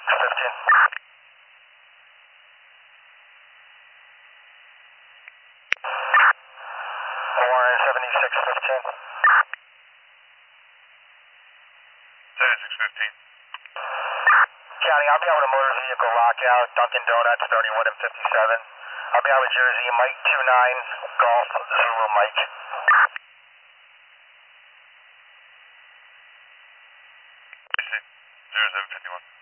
ORN 7615. 7615. County, I'll be out with a motor vehicle lockout, Dunkin' Donuts, 31 and 57. I'll be out with Jersey, Mike 29, Golf, Zulu Mike. 0751.